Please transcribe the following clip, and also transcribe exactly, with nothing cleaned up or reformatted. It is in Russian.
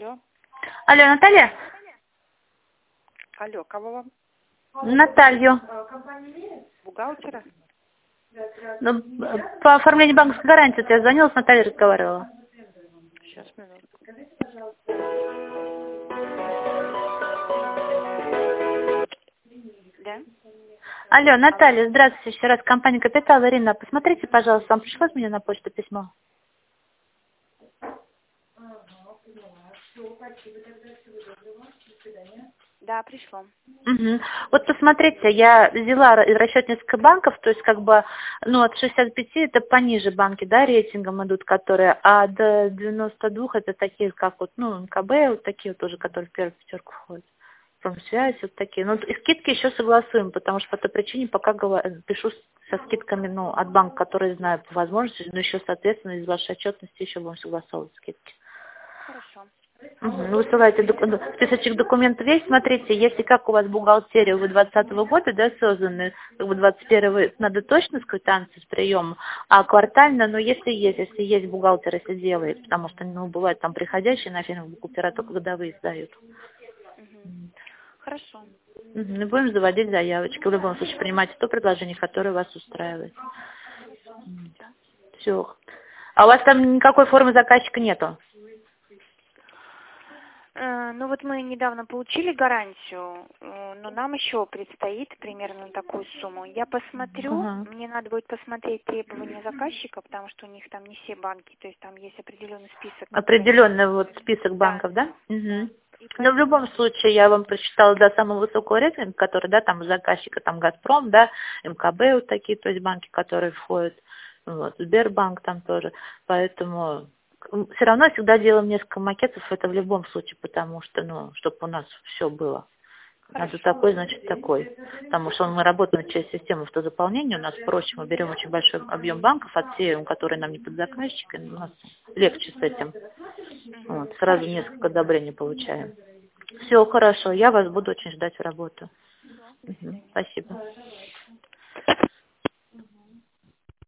Алло. Алло, Наталья? Алло, кого вам? Наталью. Бухгалтера? Ну, по оформлению банковской гарантии я звонила, с Натальей разговаривала. Сейчас, минутку. Да? Алло, Наталья, здравствуйте, еще раз, компания «Капитал», Ирина. Посмотрите, пожалуйста, вам пришло от меня на почту письмо? Да, пришло. Угу. Вот посмотрите, я взяла расчет несколько банков, то есть как бы, ну, от шестидесяти пяти это пониже банки, да, рейтингом идут, которые, а до девяноста двух это такие, как вот, ну, эм ка бэ, вот такие вот тоже, которые в первую пятерку входят. Промсвязь, вот такие. Ну, и скидки еще согласуем, потому что по той причине пока говорю, пишу со скидками, ну, от банка, которые знаю по возможности, но еще, соответственно, из вашей отчетности еще будем согласовывать скидки. Хорошо. Угу. Высылайте доку- списочек документов есть. Смотрите, если как у вас бухгалтерия, вы двадцатого года, да, созданы, как бы двадцать первого надо точно с квитанцией, с приемом, а квартально, ну, если есть, если есть бухгалтер, если делает, потому что, ну, бывает там приходящие на фирму бухгалтера только годовые сдают. Угу. Хорошо. Угу. Мы будем заводить заявочки. В любом случае, принимайте то предложение, которое вас устраивает. Все. Все. А у вас там никакой формы заказчика нету? Э, ну вот мы недавно получили гарантию, э, но нам еще предстоит примерно такую сумму. Я посмотрю, Ага. мне надо будет посмотреть требования заказчика, потому что у них там не все банки, то есть там есть определенный список. Определенный вот список Да, банков, да? да. Угу. И Но в любом поэтому... случае я вам прочитала до самого высокого рейтинга, который, да, там у заказчика, там Газпром, да, эм ка бэ вот такие, то есть банки, которые входят, вот, Сбербанк там тоже, поэтому все равно всегда делаем несколько макетов, это в любом случае, потому что, ну, чтобы у нас все было. Надо Хорошо. такой, значит такой. Потому что мы работаем через систему автозаполнения, у нас проще, мы берем очень большой объем банков, отсеиваем, которые нам не под заказчик, и у нас легче с этим. Угу. Вот, сразу Хорошо. несколько одобрений получаем. Все хорошо, я вас буду очень ждать в работу. Все, до Мгм, свидания. спасибо.